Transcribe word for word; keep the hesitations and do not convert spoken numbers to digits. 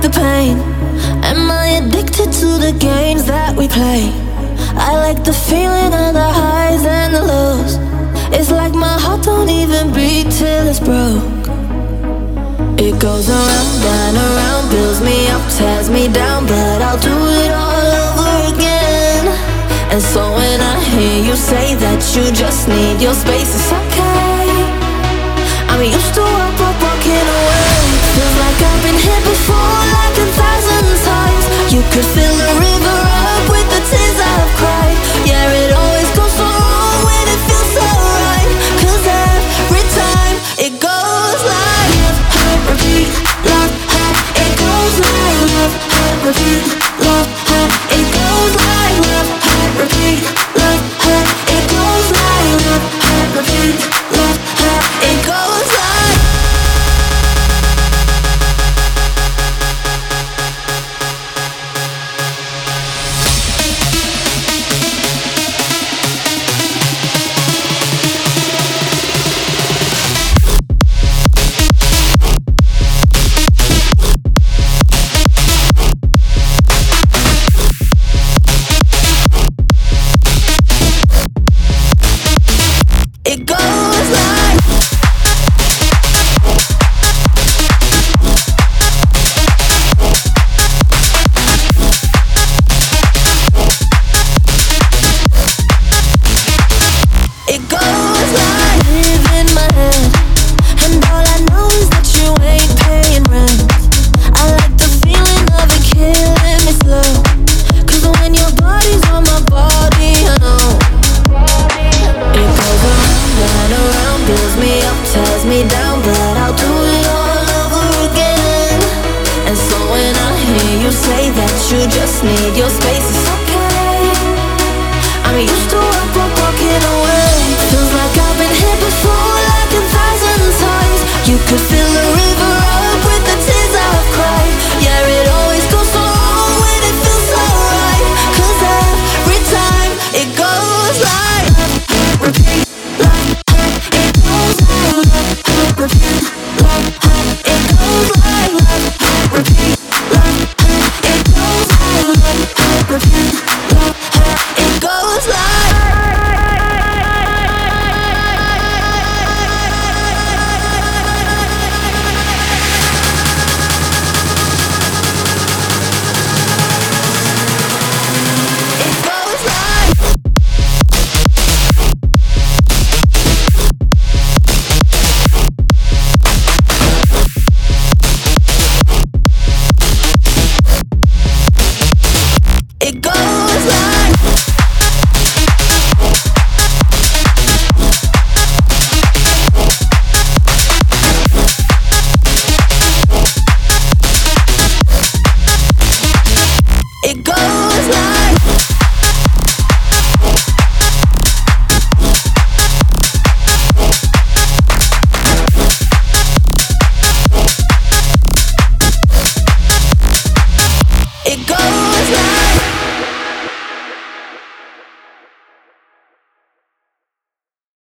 the pain? Am I addicted to the games that we play? I like the feeling of the highs and the lows. It's like my heart don't even beat till it's broke. It goes around and around, builds me up, tears me down, but I'll do it all over again. And so when I hear you say that you just need your space, it's okay. I'm used to walk, walk, walking away. Feels like I've been here before, like a thousand times. You could fill a river up with the tears I've cried. Yeah, it always goes so wrong when it feels so right. Cause every time it goes like love, hurt, repeat, love, hurt. It goes like love, hurt, repeat, love, hurt. It goes like love, hurt, repeat, love, hurt. It goes like love, hurt, repeat, love, hurt. It goes like you just need your space, it's okay. I'm used to walk, walk, walking away. Feels like I've been here before, like a thousand times. You could fill a river up with the tears I've cried. Yeah, it always goes so wrong when it feels so right. Cause every time it goes like love, repeat, love, it goes like love, repeat, love, it goes like love, repeat, love. It goes like love, repeat, love, it goes like It goes like it goes